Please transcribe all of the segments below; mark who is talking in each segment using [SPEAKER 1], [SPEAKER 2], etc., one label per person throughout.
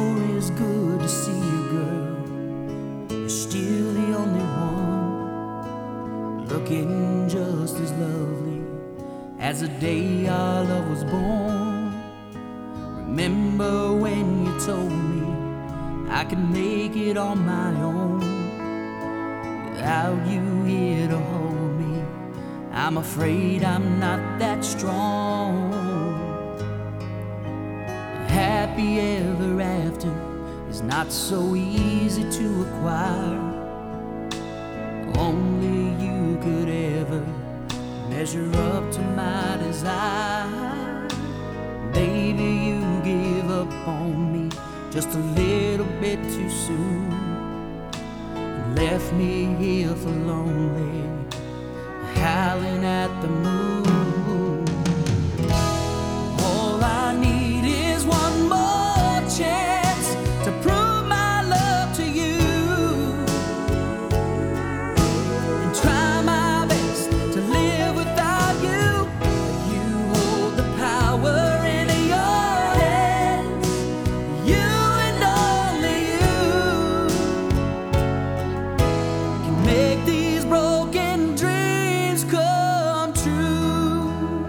[SPEAKER 1] sure is good to see you, girl. You're still the only one, looking just as lovely as the day our love was born. Remember when you told me I could make it on my own? Without you here to hold me, I'm afraid I'm not that strong. Happy ever after is not so easy to acquire. Only you could ever measure up to my desire. Baby, you gave up on me just a little bit too soon, and left me here for lonely, howling at the moon. All I need is one more chance to prove my love to you, and try my best to live without you. But you hold the power in your hands. You and only you can make these broken dreams come true.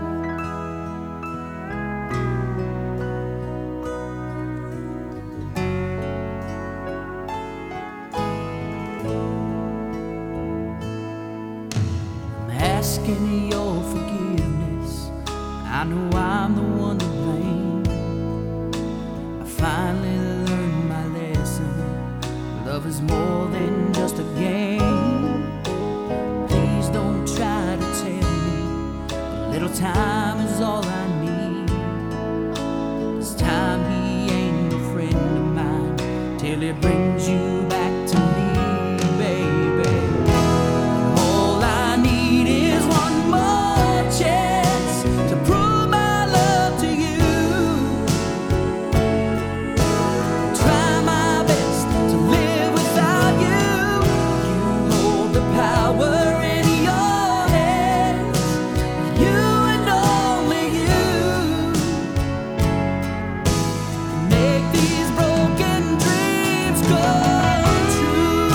[SPEAKER 1] I'm asking your forgiveness. I know I'm the one to blame. I finally learned my lesson. Love is more than just a game. Please don't try to tell me a little time is all I need. This time he ain't no friend of mine till he brings you back to me, baby. All I need is one more chance to prove my love to you. Try my best to live without you. You hold the power in your hands. You and only you make these broken dreams come true.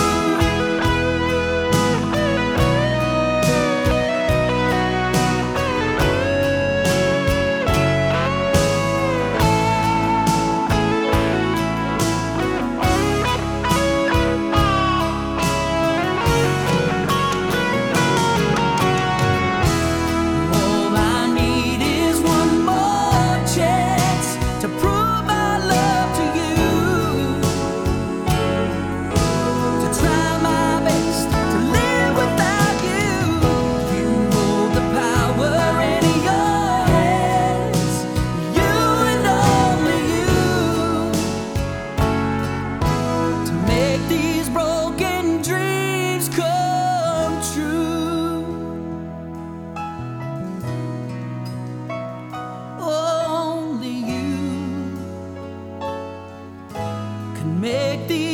[SPEAKER 1] All I need is one more chance to prove my love to you, to try my best to live without you. You hold the power in your hands. You and only you to make these broken dreams come true. Only you can make these